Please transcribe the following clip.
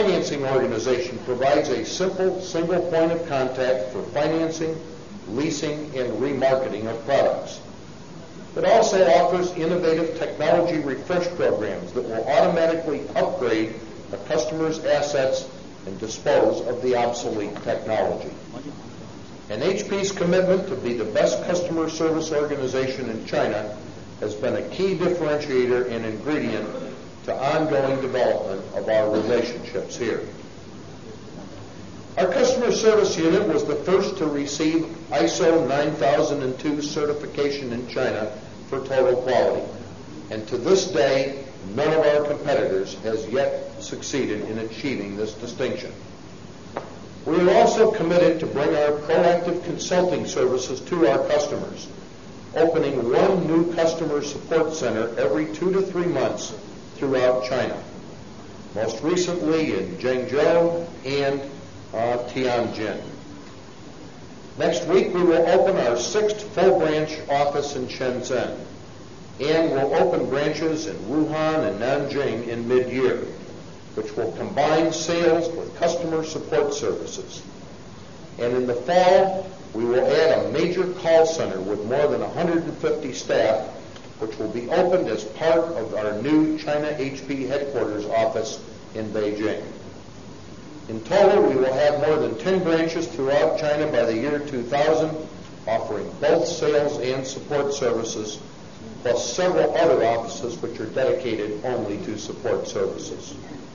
financing organization provides a simple, single point of contact for financing, leasing, and remarketing of products. It also offers innovative technology refresh programs that will automatically upgrade a customer's assets and dispose of the obsolete technology. And HP's commitment to be the best customer service organization in China has been a key differentiator and ingredient to ongoing development of our relationships here. Our customer service unit was the first to receive ISO 9002 certification in China for total quality, and to this day, none of our competitors has yet succeeded in achieving this distinction. We are also committed to bring our proactive consulting services to our customers, opening one new customer support center every 2 to 3 months throughout China, most recently in Zhengzhou and Tianjin. Next week, we will open our 6th full branch office in Shenzhen, and we'll open branches in Wuhan and Nanjing in mid-year, which will combine sales with customer support services. And in the fall, we will add a major call center with more than 150 staff, which will be opened as part of our new China HP headquarters office in Beijing. In total, we will have more than 10 branches throughout China by the year 2000, offering both sales and support services, plus several other offices which are dedicated only to support services.